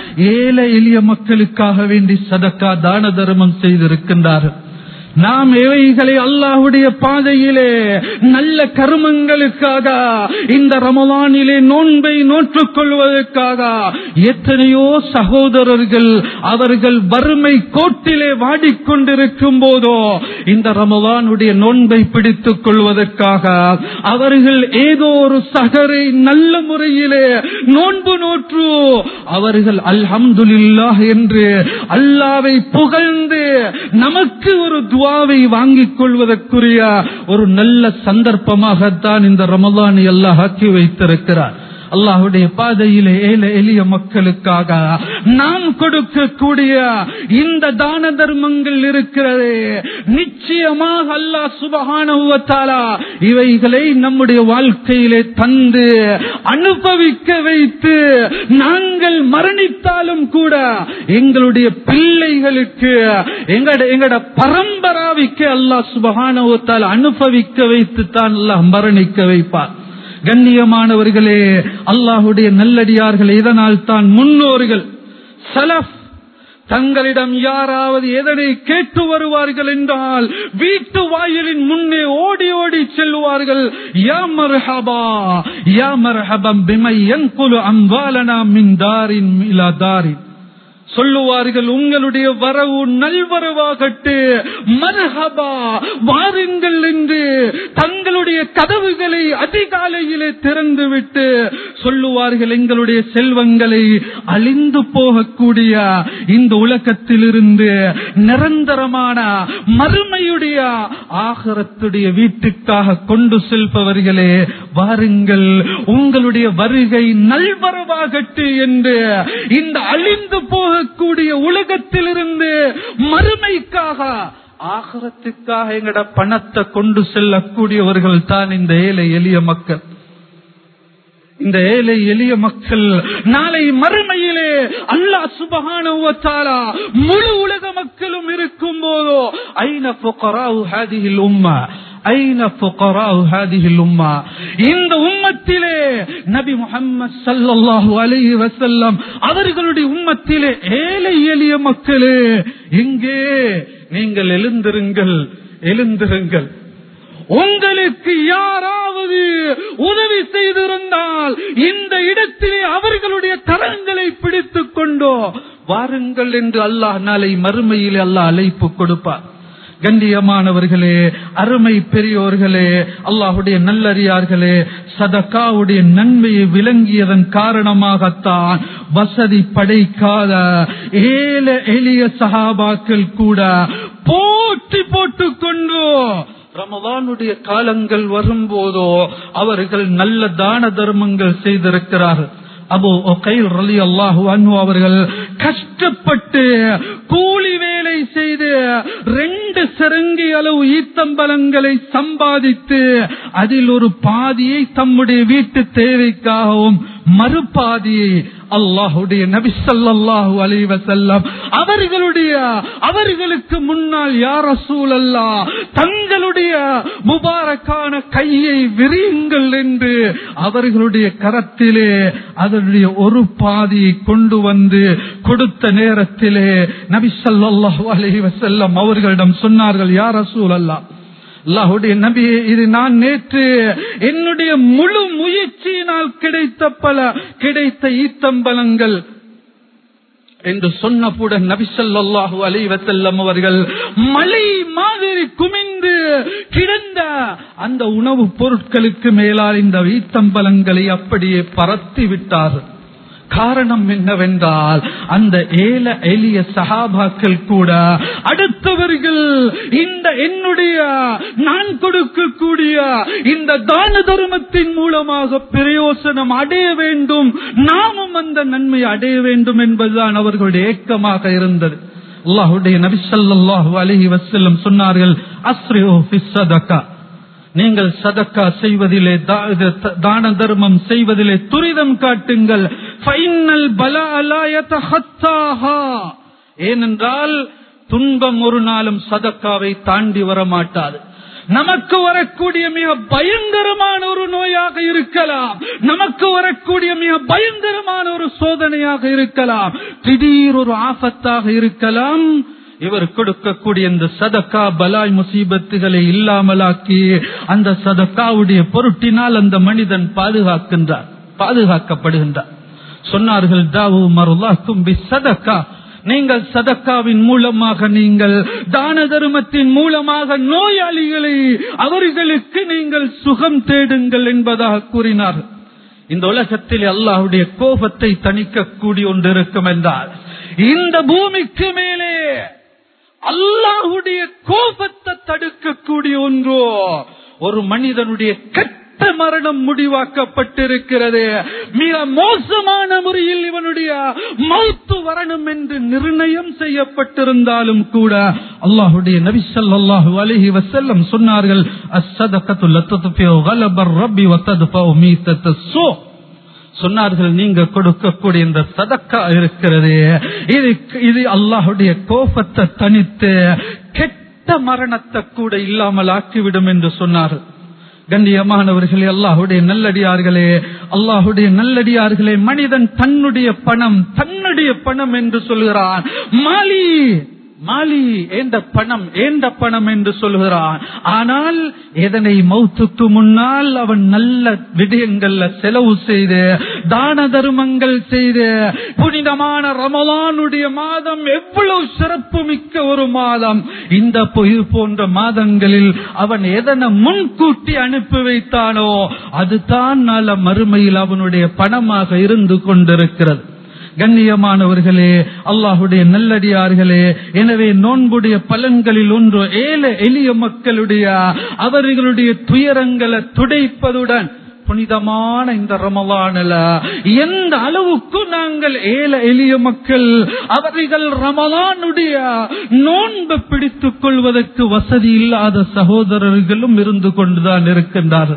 ஏழை எளிய மக்களுக்காக வேண்டி சதக்கா தான தர்மம் செய்திருக்கின்றார்கள். நாம் எவைகளை அல்லாஹ்வுடைய பாதையிலே நல்ல கர்மங்களுக்காக இந்த ரமலானிலே நோன்பை நோற்றுக் கொள்வதற்காக எத்தனையோ சகோதரர்கள் அவர்கள் வறுமை கோட்டிலே வாடிக்கொண்டிருக்கும் போதோ இந்த ரமலானுடைய நோன்பை பிடித்துக் கொள்வதற்காக அவர்கள் ஏதோ ஒரு சகரை நல்ல முறையிலே நோன்பு நோற்று அவர்கள் அல்ஹம்துலில்லாஹ் என்று அல்லாஹ்வை புகழ்ந்து நமக்கு ஒரு துஆவை வாங்கிக் கொள்வதற்குரிய ஒரு நல்ல சந்தர்ப்பமாகத்தான் இந்த ரமலானை அல்லாஹ் ஆக்கி வைத்திருக்கிறார். அல்லாஹ்வுடைய பாதையிலே ஏழை எளிய மக்களுக்காக நாம் கொடுக்கக்கூடிய இந்த தான தர்மங்கள் இருக்கிறதே, நிச்சயமாக அல்லாஹ் சுப்ஹானஹு வ தஆலா இவைகளை நம்முடைய வாழ்க்கையிலே தந்து அனுபவிக்க வைத்து நாங்கள் மரணித்தாலும் கூட எங்களுடைய பிள்ளைகளுக்கு எங்கட எங்கட பரம்பராவிற்கு அல்லாஹ் சுப்ஹானஹு வ தஆலா அனுபவிக்க வைத்து தான் அல்லாஹ் மரணிக்க வைப்பார். கண்ணியமானவர்களே, அல்லாஹுடைய நல்லடியார்கள், இதனால் தான் முன்னோர்கள் சலஃப் தங்களிடம் யாராவது எதனை கேட்டு வருவார்கள் என்றால் வீட்டு வாயிலின் முன்னே ஓடி ஓடி செல்வார்கள். யா மர்ஹபா யா மர்ஹபம் பிமை யன்குலு அம்வாலனா மின் தாரின் இலா தாரின், சொல்லுவார்கள், உங்களுடைய வரவு நல்வரவாகட்டு, மர்ஹபா வாருங்கள் என்று தங்களுடைய கதவுகளை அதிகாலையிலே திறந்துவிட்டு சொல்லுவார்கள், எங்களுடைய செல்வங்களை அழிந்து போகக்கூடிய இந்த உலகத்திலிருந்து நிரந்தரமான மறுமையுடைய ஆகிரத்துடைய வீட்டுக்காக கொண்டு செல்பவர்களே, வாருங்கள், உங்களுடைய வருகை நல்வரவாகட்டு என்று இந்த அழிந்து போக கூடிய உலகத்திலிருந்து மறுமைக்காக ஆகிரத்துக்காக எங்கட பணத்தை கொண்டு செல்லக்கூடியவர்கள் தான் இந்த ஏழை எளிய மக்கள். இந்த ஏழை எளிய மக்கள் நாளை மறுமையிலே அல்லாஹ் சுப்ஹானஹு வ தஆலா முழு உலக மக்களும் இருக்கும் போதோ ஐன ஃபுகராஉ ஹாதிஹில் உம்மா ஐன ஃபுகராஉ ஹாதிஹில் உம்மா, இந்த உம்மத்திலே நபி முஹம்மது ஸல்லல்லாஹு அலைஹி வஸல்லம் அவர்களுடைய உம்மத்திலே ஏழை எளிய மக்களே எங்கே? நீங்கள் எழுந்திருங்கள், எழுந்திருங்கள். உங்களுக்கு யாராவது உதவி செய்திருந்தால் இந்த இடத்திலே அவர்களுடைய கரங்களை பிடித்துக் கொண்டோ வாருங்கள் என்று அல்லாஹ் நாளை மறுமையில் அல்லாஹ் அழைப்பு கொடுப்பார். கண்ணியமானவர்களே, அருமை பெரியோர்களே, அல்லாஹுடைய நல்லறியார்களே, சதகாவுடைய நன்மையை விளங்கியதன் காரணமாகத்தான் வசதி படைக்காத ஏழை எளிய சஹாபாக்கள் கூட போட்டி போட்டுக் கொண்டு ரமலானுடைய காலங்கள் வரும்போதோ அவர்கள் நல்ல தான தர்மங்கள் செய்திருக்கிறார்கள். அபூ உகைல் ரலியல்லாஹு அன்ஹு அவர்கள் கஷ்டப்பட்டு கூலி வேலை செய்து ரெண்டு சரங்கி அளவு ஈத்தம்பலங்களை சம்பாதித்து அதில் ஒரு பாதியை தம்முடைய வீட்டு தேவைக்காகவும் மறுபாதியை அல்லாஹுடைய நபி ஸல்லல்லாஹு அலைஹி வஸல்லம் அவர்களுடைய அவர்களுக்கு முன்னால் யா ரசூலல்லாஹ் தங்களுடைய முபாரக்கான கையை விரியுங்கள் என்று அவர்களுடைய கரத்திலே அதனுடைய ஒரு பாதியை கொண்டு வந்து கொடுத்த நேரத்திலே நபி ஸல்லல்லாஹு அலைஹி வஸல்லம் அவர்களிடம் சொன்னார்கள், யா ரசூலல்லாஹ், அல்லாஹ்வுடைய நபியே, இது நான் நேற்று என்னுடைய முழு முயற்சியினால் கிடைத்த பல கிடைத்த ஈத்தம்பலங்கள் என்று சொன்னவுடன் நபி ஸல்லல்லாஹு அலைஹி வஸல்லம் அவர்கள் மலை மாதிரி குமிந்து கிடந்த அந்த உணவுப் பொருட்களுக்கு மேலால் இந்த ஈத்தம்பலங்களை அப்படியே பரத்தி விட்டார்கள். காரணம் என்னவென்றால் அந்த ஏழை எளிய சஹாபாக்கள் கூட அடுத்தவர்கள் இந்த என்னுடைய நான் கொடுக்கக்கூடிய இந்த தான தர்மத்தின் மூலமாக பிரயோசனம் அடைய வேண்டும், நாமும் அந்த நன்மை அடைய வேண்டும் என்பதுதான் அவர்களுடைய ஏக்கமாக இருந்தது. அல்லாஹ்வுடைய நபி ஸல்லல்லாஹு அலைஹி வஸல்லம் சொன்னார்கள், அஸ்ரிஉ ஃபிஸ் ஸதகா, நீங்கள் சதக்கா செய்வதிலே தான தர்மம் செய்வதிலே துரிதம் காட்டுங்கள். ஃபைனல் பலா லா யதஹத்தாஹா, ஏனென்றால் துன்பம் ஒரு நாளும் சதக்காவை தாண்டி வர மாட்டாது. நமக்கு வரக்கூடிய மிக பயங்கரமான ஒரு நோயாக இருக்கலாம், நமக்கு வரக்கூடிய மிக பயங்கரமான ஒரு சோதனையாக இருக்கலாம், திடீர் ஒரு ஆபத்தாக இருக்கலாம். இவர் கொடுக்கக்கூடிய இந்த சதக்கா பலாய் முசீபத்துகளை இல்லாமலாக்கி அந்த சதக்காவுடைய பொருட்டினால் அந்த மனிதன் பாதுகாக்கின்றார், பாதுகாக்கப்படுகின்றார். சொன்னார்கள், தாவு மர்லாக்கும் பி சதக்கா, நீங்கள் சதக்காவின் மூலமாக நீங்கள் தான தர்மத்தின் மூலமாக நோயாளிகளை அவர்களுக்கு நீங்கள் சுகம் தேடுங்கள் என்பதாக கூறினார். இந்த உலகத்தில் அல்லாஹ்வுடைய கோபத்தை தணிக்கக்கூடிய ஒன்று இருக்கும் என்றால் இந்த பூமிக்கு மேலே அல்லாஹ்வுடைய கோபத்தை தடுக்கக்கூடிய ஒன்றோ ஒரு மனிதனுடைய கட்ட மரணம் முடிவாக்கப்பட்டிருக்கிறது. மிக மோசமான முறையில் இவனுடைய மௌத்து வரணும் என்று நிர்ணயம் செய்யப்பட்டிருந்தாலும் கூட அல்லாஹ்வுடைய நபி ஸல்லல்லாஹு அலைஹி வஸல்லம் சொன்னார்கள், அஸ்ஸதகத்து லத்ஃபிஉ கலபர் ரப்பி வ தத்ஃபஉ மீத்தத்தஸ் சூ, சொன்னார்கள், நீங்க கொடுக்கக்கூடிய இந்த சதக்கா இருக்கிறது இது இது அல்லாஹ்வுடைய கோபத்தை தணித்து கெட்ட மரணத்தை கூட இல்லாமல் ஆக்கிவிடும் என்று சொன்னார்கள். கண்ணியமானவர்களே, அல்லாஹ்வுடைய நல்லடியார்களே, அல்லாஹ்வுடைய நல்லடியார்களே, மனிதன் தன்னுடைய பணம் தன்னுடைய பணம் என்று சொல்கிறான், மாலி மாலி ஏண்ட பணம் ஏண்ட பணம் என்று சொல்கிறான். ஆனால் எதனை மௌத்துக்கு முன்னால் அவன் நல்ல விடயங்கள்ல செலவு செய்து தான தர்மங்கள் செய்து, புனிதமான ரமலானுடைய மாதம் எவ்வளவு சிறப்பு மிக்க ஒரு மாதம், இந்த பொய் போன்ற மாதங்களில் அவன் எதனை முன்கூட்டி அனுப்பி வைத்தானோ அதுதான் நாள மறுமையில் அவனுடைய பணமாக இருந்து கொண்டிருக்கிறது. கண்ணியமானவர்களே, அல்லாஹ்வுடைய நல்லடியார்களே, எனவே நோன்புடைய பலன்களில் ஒன்று ஏழை எளிய மக்களுடைய அவர்களுடைய துயரங்களை துடைப்பதுடன் புனிதமான இந்த ரமலானில எந்த அளவுக்கு நாங்கள் ஏழை எளிய மக்கள் அவர்கள் ரமலானுடைய நோன்பை பிடித்துக் கொள்வதற்கு வசதி இல்லாத சகோதரர்களும் இருந்து கொண்டுதான் இருக்கின்றார்கள்.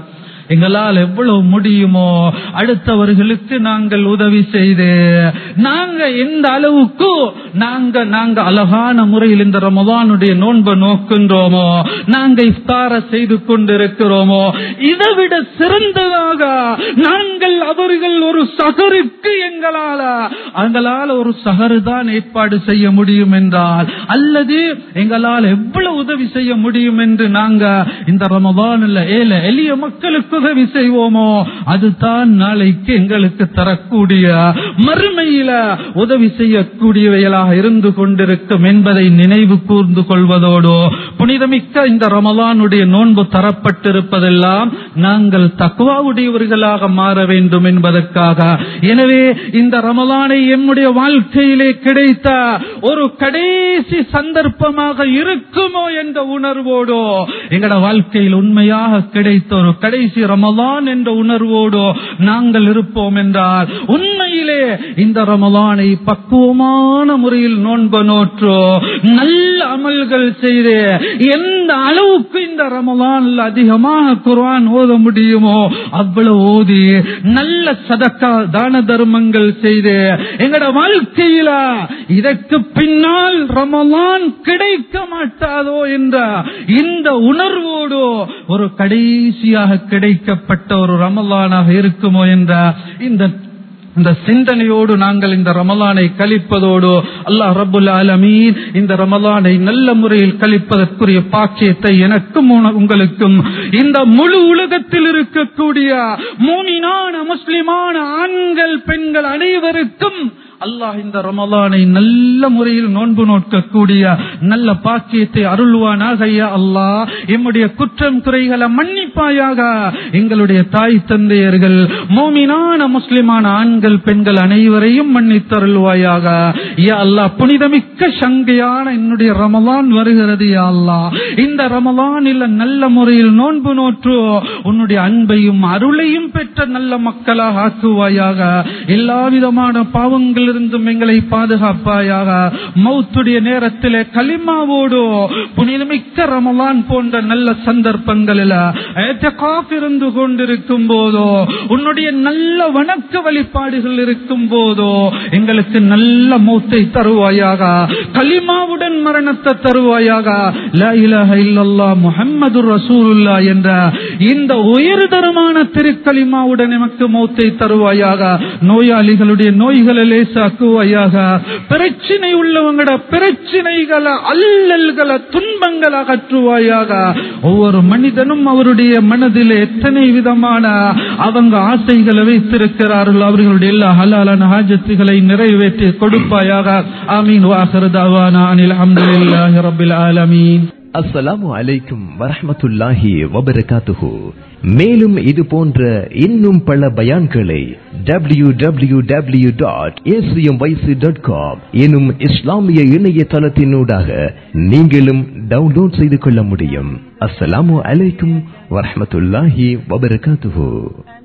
எங்களால் எவ்வளவு முடியுமோ அடுத்தவர்களுக்கு நாங்கள் உதவி செய்து நாங்க எந்த அளவுக்கு நாங்க நாங்க அழகான முறையில் இந்த ரமலானுடைய நோன்பை நோக்கின்றோமோ, நாங்க இஃப்தார செய்து கொண்டிருக்கிறோமோ, இதைவிட சிறந்ததாக நாங்கள் அவர்கள் ஒரு சகருக்கு எங்களால எங்களால் ஒரு சகரு தான் ஏற்பாடு செய்ய முடியும் என்றால், அல்லது எங்களால் எவ்வளவு உதவி செய்ய முடியும் என்று நாங்க இந்த ரமலான்ல ஏழை எளிய மக்களுக்கு உதவி செய்வோமோ, அதுதான் நாளைக்கு எங்களுக்கு தரக்கூடிய மறுமையில உதவி செய்யக்கூடியவைகளாக இருந்து கொண்டிருக்கும் என்பதை நினைவு கூர்ந்து கொள்வதோடு, புனிதமிக்க இந்த ரமலானுடைய நோன்பு தரப்பட்டிருப்பதெல்லாம் நாங்கள் தக்வாவுடையவர்களாக மாற வேண்டும் என்பதற்காக. எனவே இந்த ரமலானை எம்முடைய வாழ்க்கையிலே கிடைத்த ஒரு கடைசி சந்தர்ப்பமாக இருக்குமோ என்ற உணர்வோடு, எங்கட வாழ்க்கையில் உண்மையாக கிடைத்த ஒரு கடைசி ரமலான் என்ற உணர்வோடு நாங்கள் இருப்போம் என்றால், உண்மையிலே இந்த ரமலானை பக்குவமான முறையில் நோன்பு நோற்று நல்ல அமல்கள் செய்து எந்த அளவுக்கு இந்த ரமலான்ல அதிகமாக குர்ஆன் ஓத முடியுமோ அவ்வளவு ஓதி நல்ல சதக்கா தான தர்மங்கள் செய்து எங்கட வாழ்க்கையில இதற்கு பின்னால் ரமலான் கிடைக்க மாட்டாதோ என்ற இந்த உணர்வோடு ஒரு கடைசியாக கிடைக்கப்பட்ட ஒரு ரமலானாக இருக்குமோ என்ற இந்த இந்த சிந்தனையோடு நாங்கள் இந்த ரமலானை கழிப்பதோடு, அல்லாஹ் ரப்புல் ஆலமீன் இந்த ரமலானை நல்ல முறையில் கழிப்பதற்குரிய பாக்கியத்தை எனக்கும் உங்களுக்கும் இந்த முழு உலகத்தில் இருக்கக்கூடிய மூமினான முஸ்லிமான ஆண்கள் பெண்கள் அனைவருக்கும் அல்லாஹ் இந்த ரமலானை நல்ல முறையில் நோன்பு நோக்கக்கூடிய நல்ல பாக்கியத்தை அருள்வானாக. யா அல்லாஹ், எம்முடைய குற்றம் குறைகளை மன்னிப்பாயாக. எங்களுடைய தாய் தந்தையர்கள் மூமினான முஸ்லிமான ஆண்கள் பெண்கள் அனைவரையும் மன்னித்தருள்வாயாக. யா அல்லாஹ், புனிதமிக்க சங்கையான என்னுடைய ரமலான் வருகிறது. யா அல்லாஹ், இந்த ரமலானில் நல்ல முறையில் நோன்பு நோற்று உன்னுடைய அன்பையும் அருளையும் பெற்ற நல்ல மக்களாக ஆக்குவாயாக. எல்லா விதமான பாவங்கள் இருந்தும் எங்களை பாதுகாப்பாயாக. மௌத்துடைய நேரத்திலே கலிமாவோடு புனிதமிக்க ரமலான் போன்ற நல்ல சந்தர்ப்பங்களில் இத்காஃப் இருந்து கொண்டிருக்கும் போதோ, உன்னுடைய நல்ல வணக்க வழிபாடுகள் இருக்கும் போதோ எங்களுக்கு நல்ல மௌத்தை தருவாயாக. கலிமாவுடன் மரணத்தை தருவாயாக. லா இலாஹ இல்லல்லாஹ் முஹம்மதுர் ரசூலுல்லாஹ் என்ற இந்த உயர்தரமான திருக்கலிமாவுடன் எமக்கு மௌத்தை தருவாயாக. நோயாளிகளுடைய நோய்களை சாக்குவாயாக. பிரச்சனை உள்ளவங்களோட பிரச்சனைகளை அல்லல்களை துன்பங்களை அகற்றுவாயாக. ஒவ்வொரு மனிதனும் அவருடைய மனதில் எத்தனை விதமான அவங்க ஆசைகளை வைத்திருக்கிறார்கள், அவர்களுடைய எல்லா ஹலாலான ஹாஜத்துகளை நிறைவேற்றி கொடுப்பாயாக. ஆமீன். வாஹிரு தஅவானா அனில் ஹம்துலில்லாஹி ரப்பில் ஆலமீன். அஸ்ஸலாமு அலைக்கும் வரஹ்மத்துல்லாஹி வபரகாத்துஹு. மேலும் இது போன்ற இன்னும் பல பயான்களை W W W dot A C M Y C dot com எனும் இஸ்லாமிய இணையதளத்தினூடாக நீங்களும் டவுன்லோட் செய்து கொள்ள முடியும். அஸ்ஸலாமு அலைக்கும் வரஹ்மத்துல்லாஹி வபரகாத்துஹு.